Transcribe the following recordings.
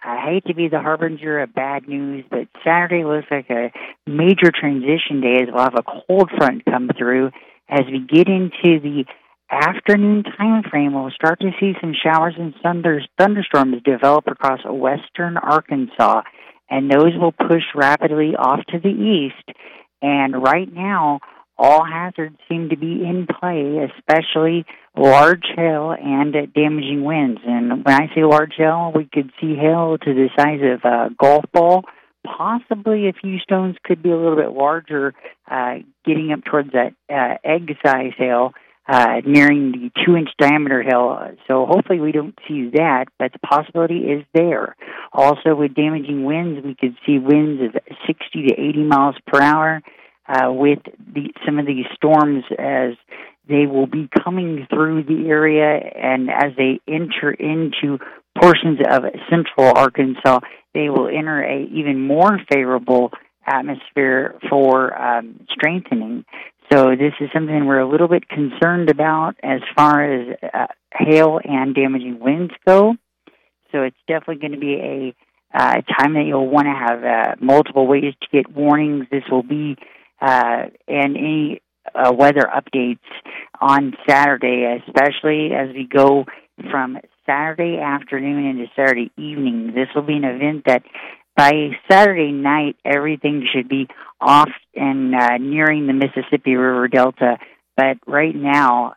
I hate to be the harbinger of bad news, but Saturday looks like a major transition day as we'll have a cold front come through. As we get into the afternoon time frame, we'll start to see some showers and thunderstorms develop across western Arkansas, and those will push rapidly off to the east. And right now, all hazards seem to be in play, especially large hail and damaging winds. And when I say large hail, we could see hail to the size of a golf ball. Possibly a few stones could be a little bit larger, getting up towards that egg-size hail, nearing the 2-inch diameter hail. So hopefully we don't see that, but the possibility is there. Also, with damaging winds, we could see winds of 60 to 80 miles per hour. With some of these storms as they will be coming through the area, and as they enter into portions of central Arkansas, they will enter a even more favorable atmosphere for strengthening. So this is something we're a little bit concerned about as far as hail and damaging winds go. So it's definitely going to be a time that you'll want to have multiple ways to get warnings. This will be and any weather updates on Saturday, especially as we go from Saturday afternoon into Saturday evening. This will be an event that by Saturday night, everything should be off and nearing the Mississippi River Delta. But right now,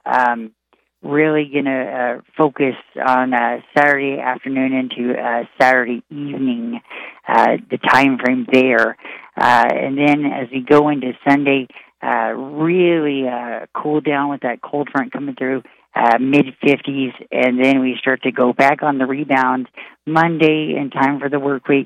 really going to focus on Saturday afternoon into Saturday evening, the time frame there. And then as we go into Sunday, really cool down with that cold front coming through, mid-50s, and then we start to go back on the rebound Monday in time for the work week.